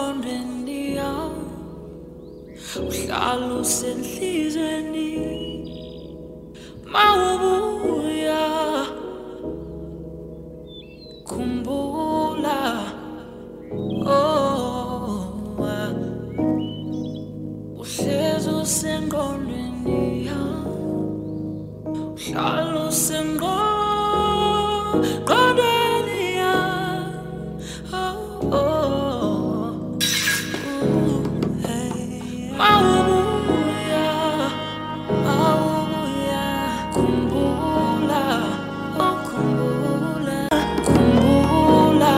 usengqondweni yami, uhlala usenhlizweni mawubuya khumbula uhlezi usengqondweni yami, uhlala usengqondweni yami, mawubuya khumbula khumbula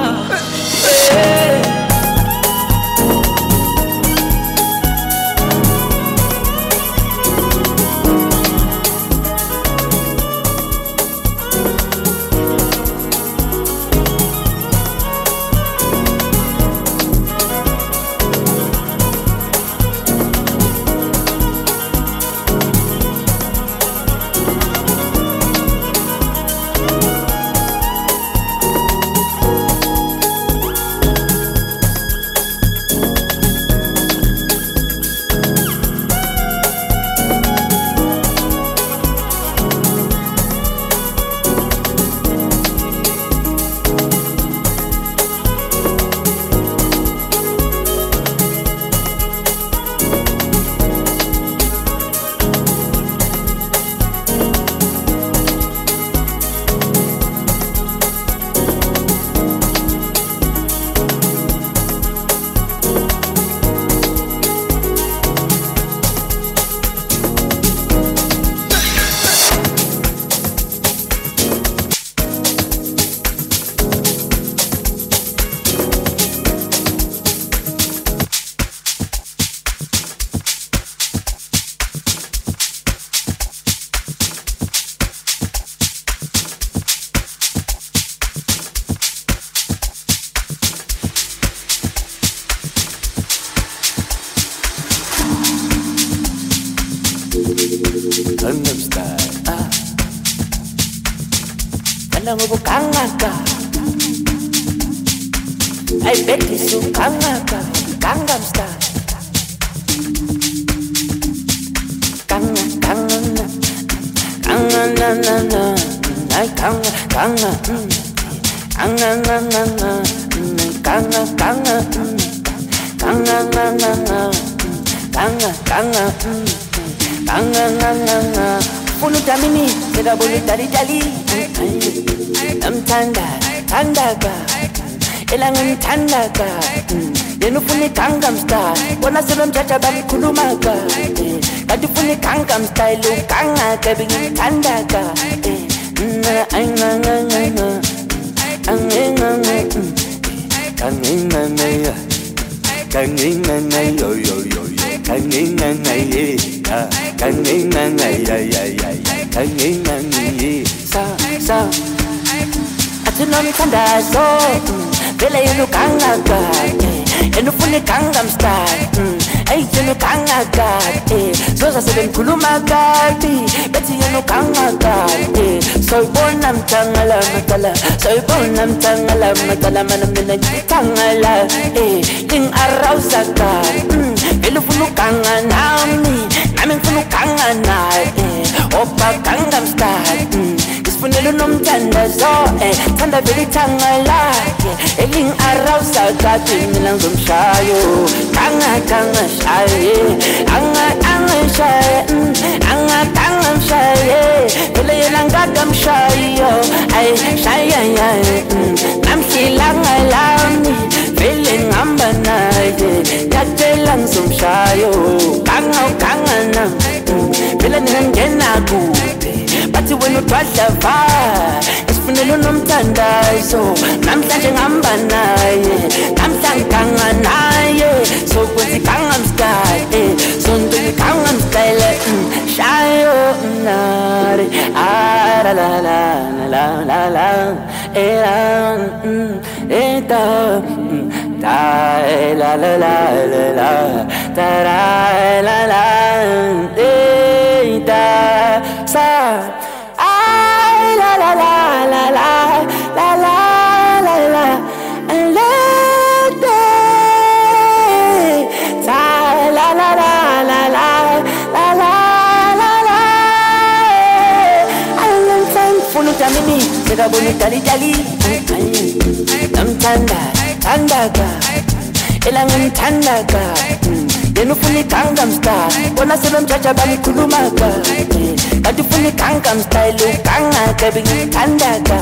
Gangnam Style. Kanang ubukangaka. Ay Betty su kangaka. Gangnam Style. Kanga. Ay kanga. Kanga. Unu tamini, seda bolu tali. Tandaga, elangan tandaga. Yenu puni Gangnam Style, wana sebem jaja bami kulumaga. Kati puni Gangnam Style, lu kanga kebingi tandaga. Sa Atunoni tandazo Vele yenu kangaga Yenu fune Gangnam Style Ay yenu kangaga Zoza seben kulumaga Beti yenu kangaga Soy bonam tangala matala Soy bonam tangala matala Manam nina tangala Ling arawsaka Vele funu kanga nami Namin funu kanga na Opa Gangnam Style Funelo nomthandazo thanda vele thangala eling arawsa kathi mina ngomshayo kanga shaye anga shaye anga shaye vele yena ngakamshayo ay shaya namshilanga lami vele ngamba naye yathela ngomshayo kanga na vele ngena kude bathi wena udwadlava isifunelo nomthandazo namhlanje ngihamba naye namhlanje ganga naye sokwenza Gangnam Style sonto Gangnam Style shayo nari la eta la sa ay la and let Nini sekabona dali namthanda thandaka elanga ngithandaka yena ufuna iGangnam Style bona sebemjaja bamkhulumaka kanti ufuna iGangnam Style ugangaka bengithandaka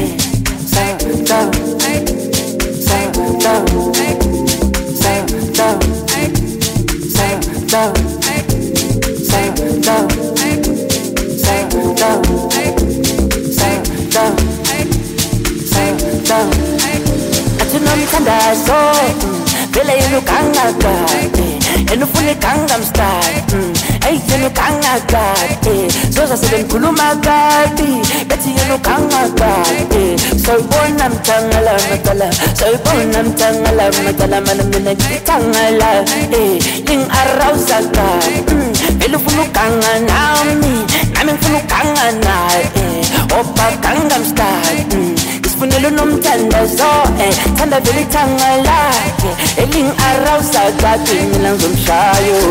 Nomthandazo vele yena ugangaka yena ufuna iGangnam Style yena ugangaka soza sebengikhuluma kabi bethi yena ugangaka soyibona mthangala matala soyibona mthangala matala mana mina ngithangala lingi-arousaka vele ufuna uganga nami ngifuna uganga naye opa Gangnam Style Funelo nomthandazo thanda vele ithanga lakhe elingi-arousa kabi mina ngizomshayo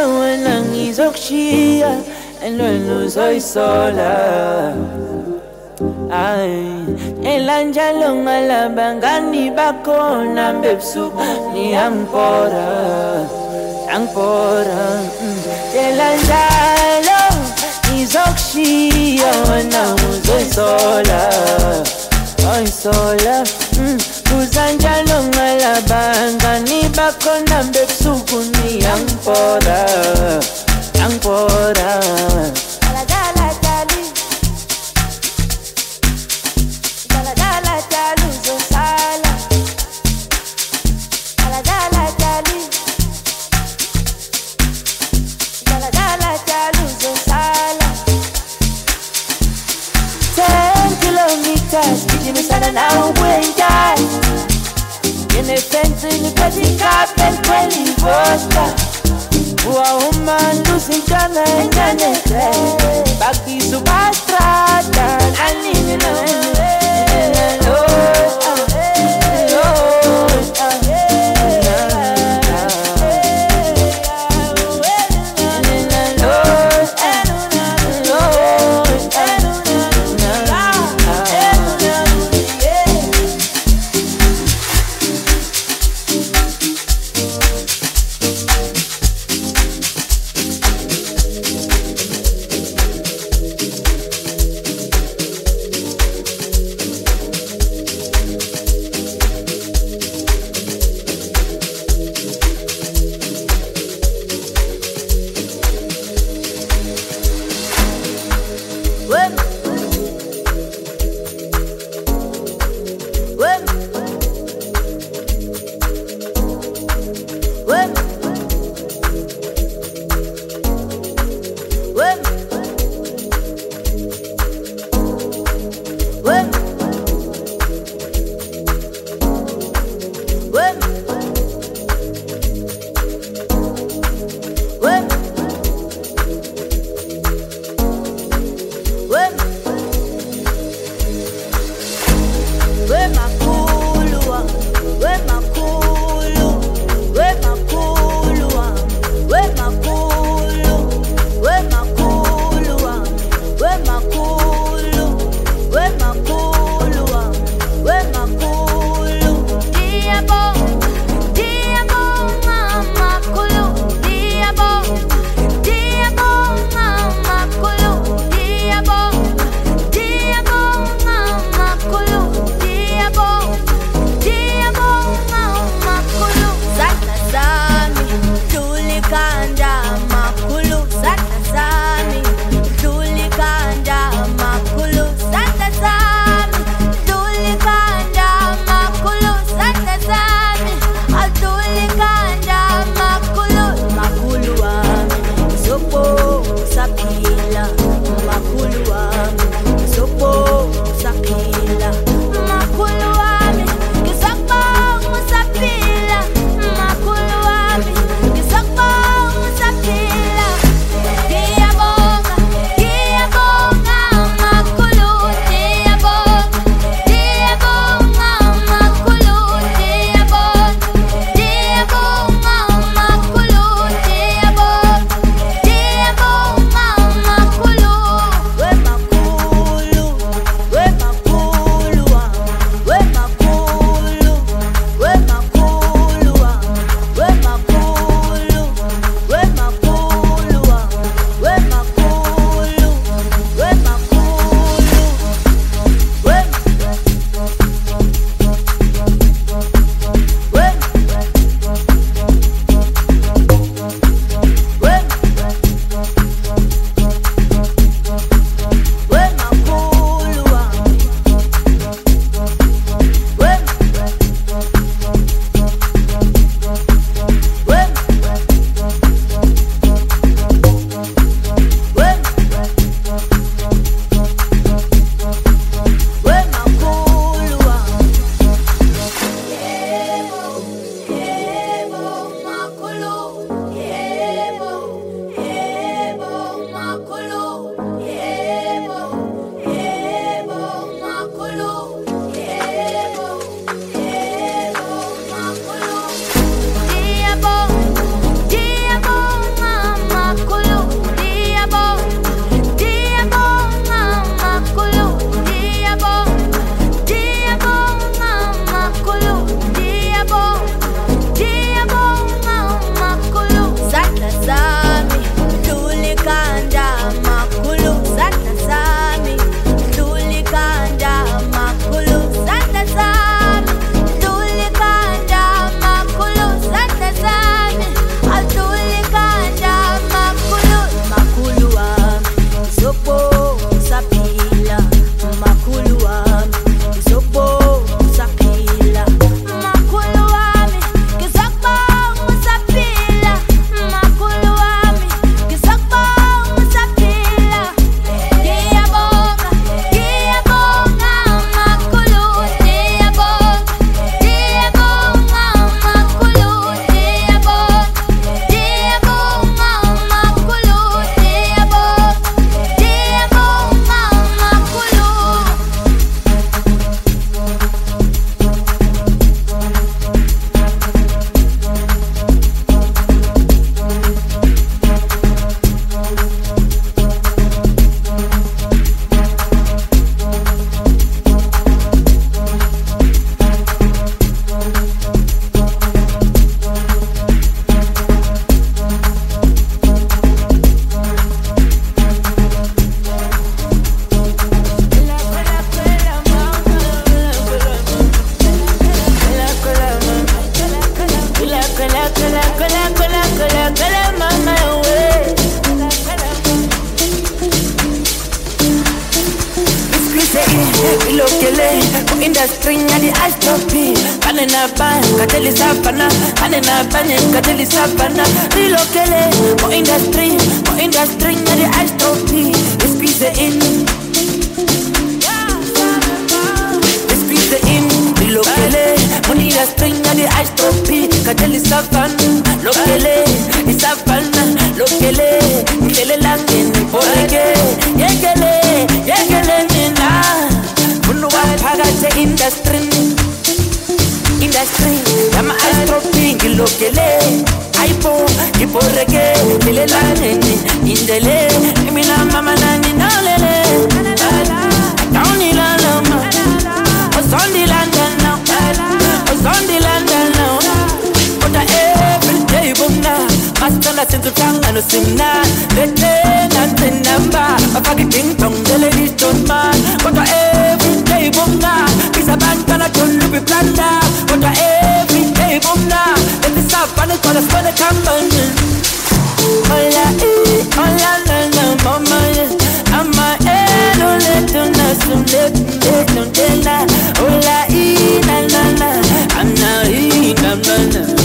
Sola Ay, elanjalo ngalabangani bakhona bebusuku niyangipora, angipora. Elanjalo izokushiya wena uzoyisola, oyisola. Kuzanjalo ngalabangani bakhona bebusuku niyangipora, angipora. Gijimisana na uwenjai Yene fensi ni kwezi kapen kweli vodka Uwa umandu sinjana enjanete Baki subastrata Anini na Nilokele, go industry and the ice trophy. Kanena ban, kateli savana. Kanena ban, kateli savana. Nilokele, go industry and the ice trophy. This piece in. This piece in. Nilokele, go industry and the ice trophy. Kateli savana. Lokele, isavana. Lokele, nikele langin. Orege, yegele nina. Pagate industry, yama astroping lokele, aipo, iporege, ilelane, indele, imina mama nani nalele, down ilalama, osondi landana, but every day bunga, mastana sintu tanga no simna, lete nante namba, apagi ding dong, the ladies don't mind, but every day bunga, is a band gonna turn to be planda, but every day bunga, let the stop and the colors for the campaign. Hola, la mama, ama elo leto na sumle, tela, hola, na, ana, na,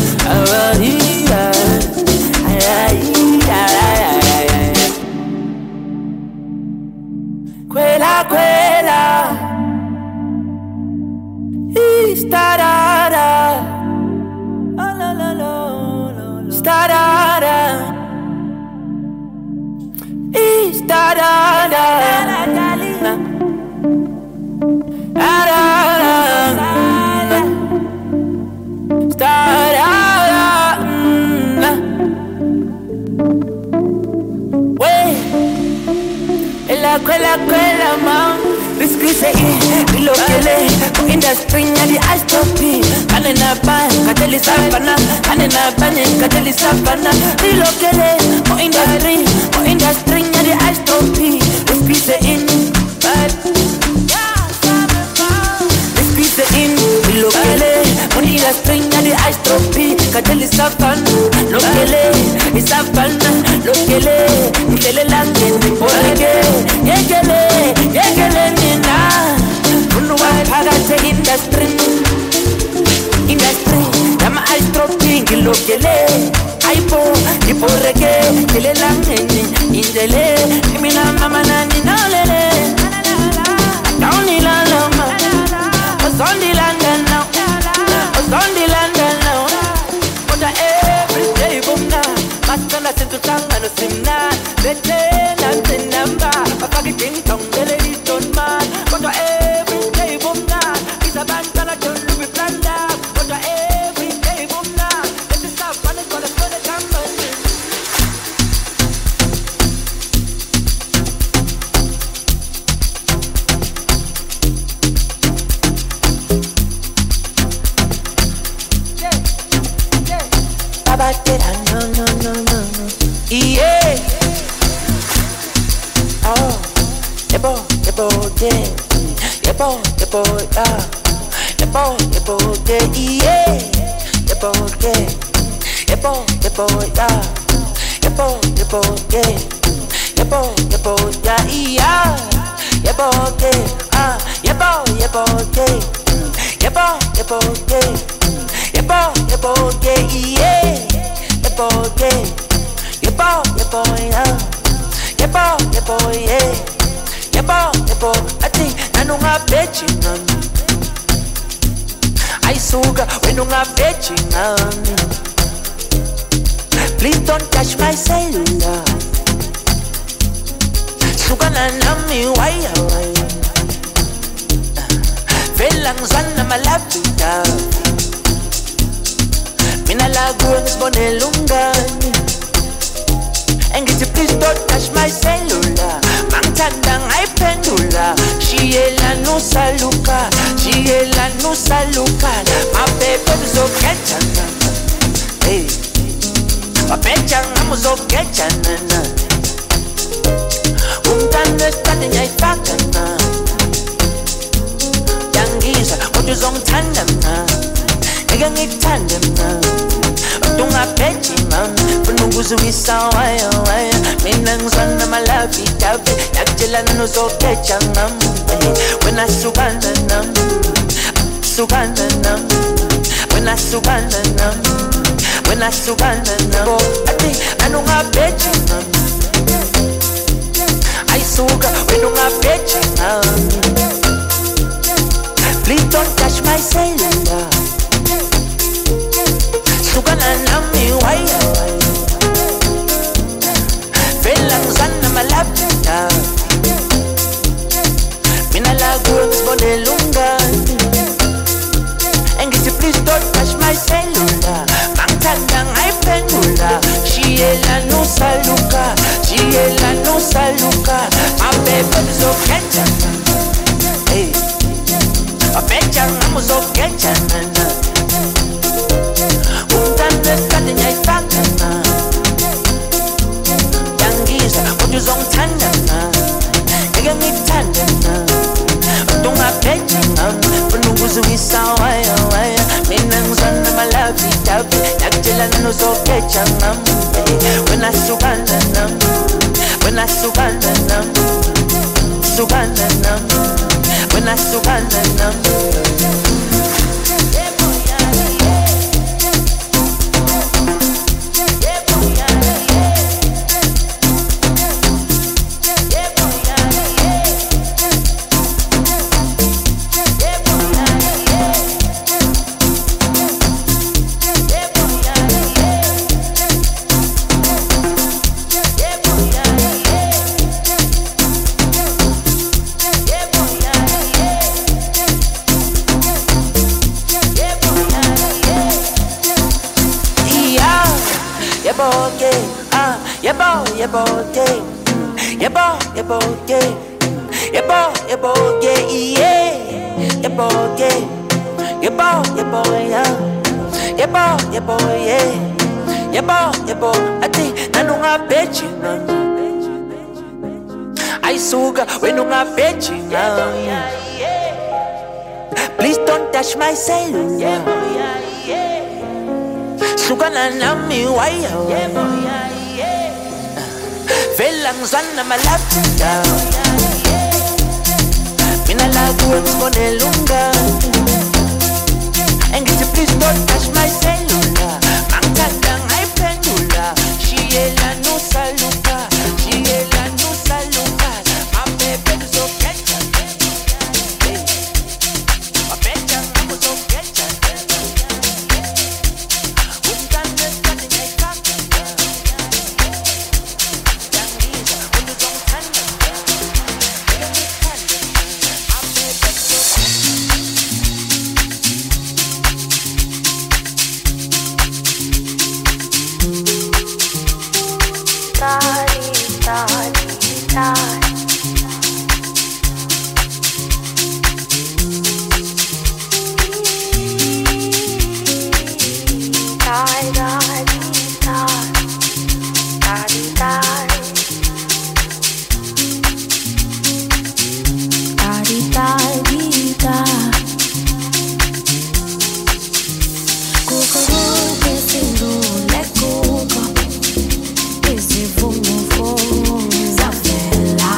Quella, starada, quella ma riscrisse bilokele industry and the ice trophy kanena ban kateli savana kateli savana bilokele industry and the ice trophy riscrisse in bilokele industry and the ice trophy kateli savana lokele nikele langen orege yegele nina unwa pagate industry yama ice trophy lokele aipo iporege nikele langen indele mina mama nani nalele down ilalama osondi landana but every day bunga mastana sintu tanga no simna lete nante namba apagi ding dong dele don't man but every day bunga is a band gonna turn to be planda but every day bunga let us have fun and call us for the campaign. No. Yeah. Oh, yebo, yeah. Yebo, yeah. Yebo, yeah. Yeah. Yebo, yeah. Yebo, yeah. Yebo, yeah. Yebo, yeah. Yeah. Yebo, yeah. Yebo, yeah. Yebo, yeah. Yebo, yeah. Yeah. Yebo, yeah. Yebo, ati nanunga bechi nami aisuka wenunga bechi nami. Please don't touch my cellular. Suka na nami waya. Velang sana malapita. Minalago ang sponelungani. And get you please don't touch my cellular. Mangtandang ay pendula. Shiela no saluka. My baby so ketchana. Hey, my pechang so ketchana. Tanda nyai fakana. Yangiza, what is on tandem na? Nigga tandem na. ungaphethi mama funa ukuzwisa waya waya mina ngizwana malavi davi yakutshelana nozokeja ngami wena sukana nami sukana nami wena sukana nami wena sukana nami ati anungaphethi mama ayisuka wena ungaphethi nami please don't touch my cellular sukana nami waya vela ngizana malavi mina la kuwe ngizibone lungani engithi please don't touch my cellular mangithanda ngayiphendula shiyela nusaluka mabebe ngizokhetha hey abetha ngizokhetha nana umntana esikade ngiyayifaka na yangiza kodwa uzongithanda na ngeke ngikuthande na ungaphethi ngami funa ukuzwisa waya waya mina ngizwana malavi davi yakutshelana nozokeja ngami wena sukana nami wena sukana nami sukana nami wena sukana nami please don't touch my cellular sukana nami waya vela ngizwana malavi mina la kuwe ngizibone lungani engithi please don't touch my cellular mangithanda ngayiphendula shiyela nusaluka mabebe ngizokhetha abetha ngizokhetha umntana esikade ngiyayifaka yangiza kodwa uzongithanda Zafela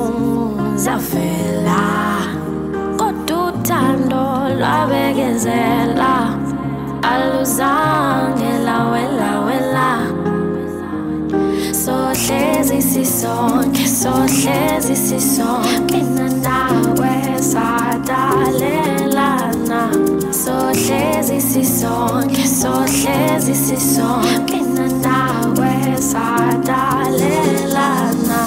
zafela kodwa uthando lwabekezela aluzange lawela sohlezi sisonke mina nawe sadalelana sohlezi sisonke mina nawe sadalelana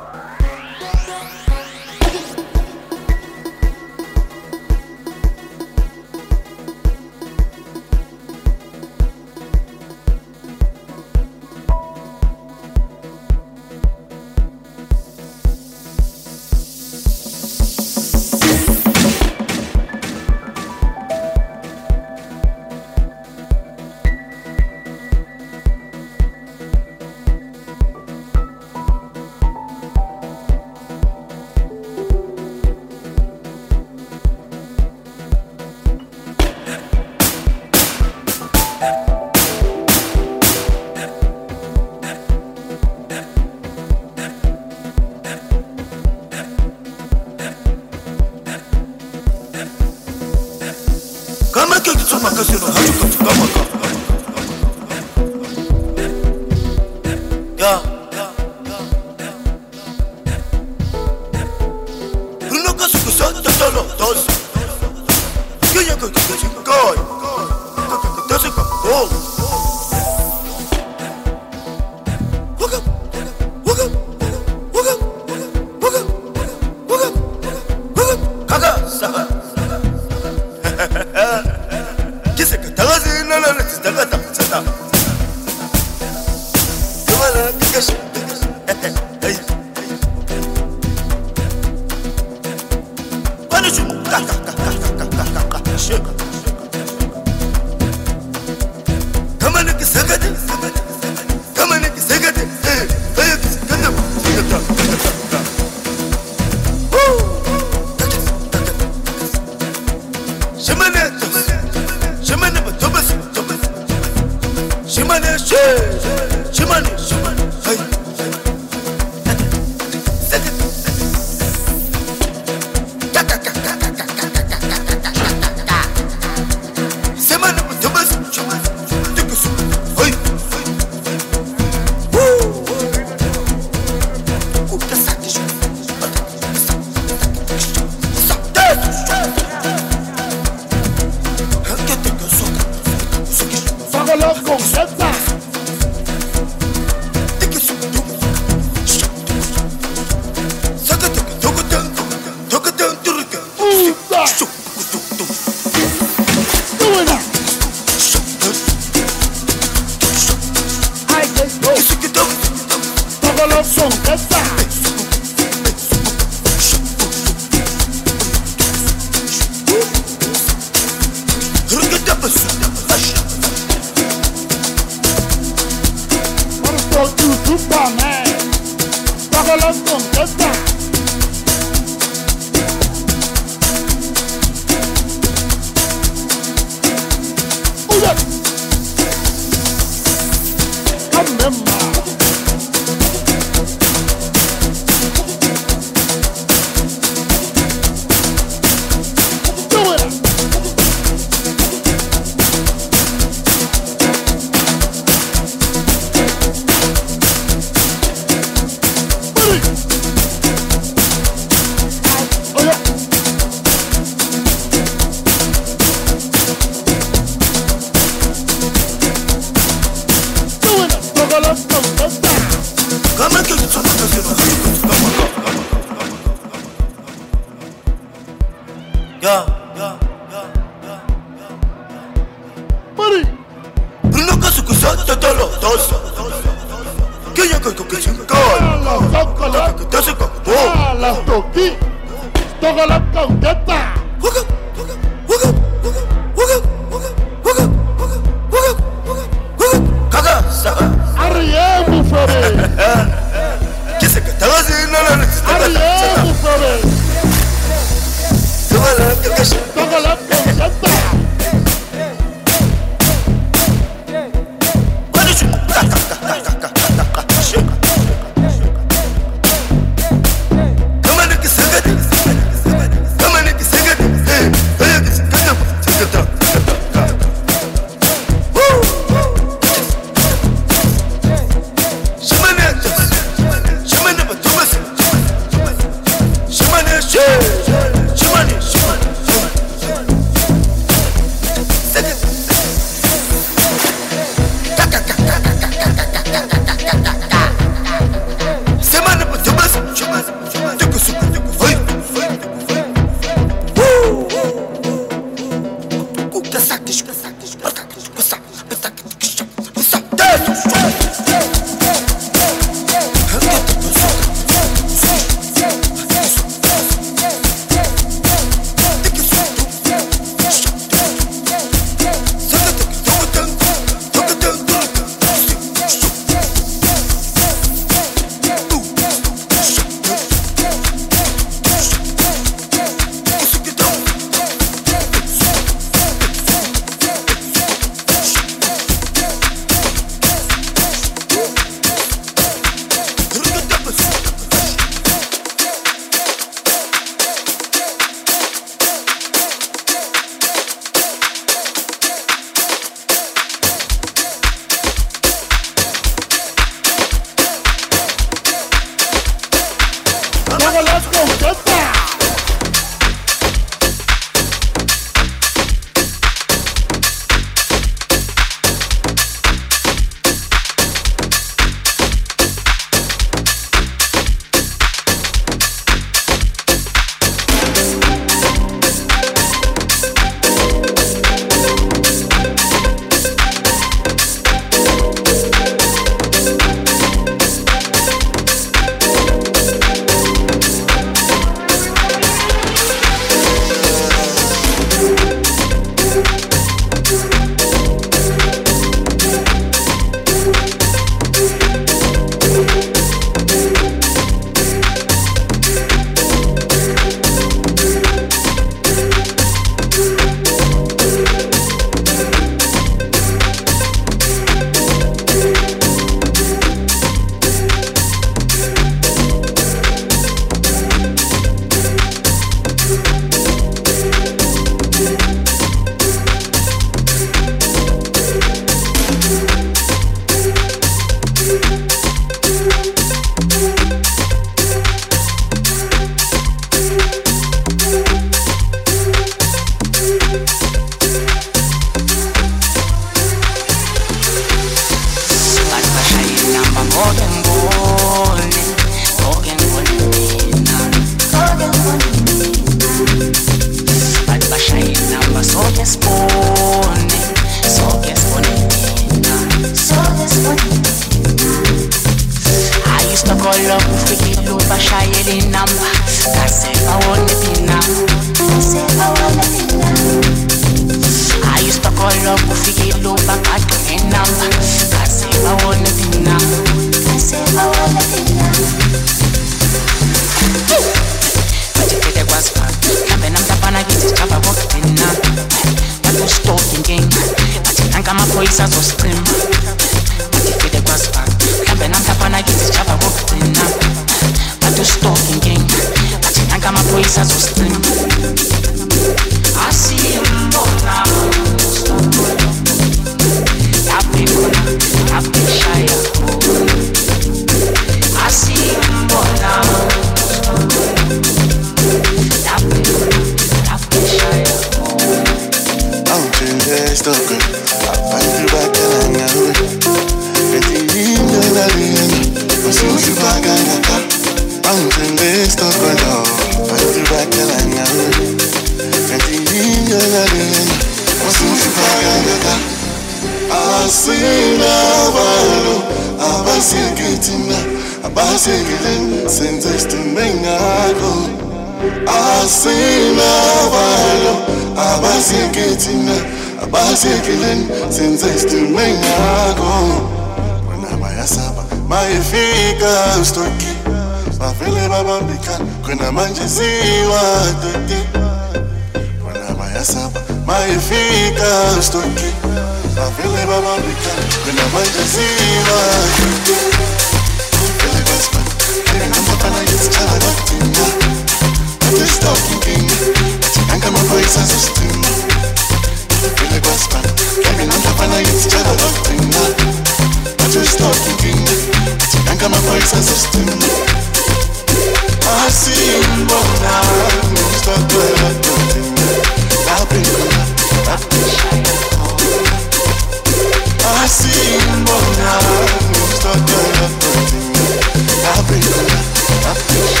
I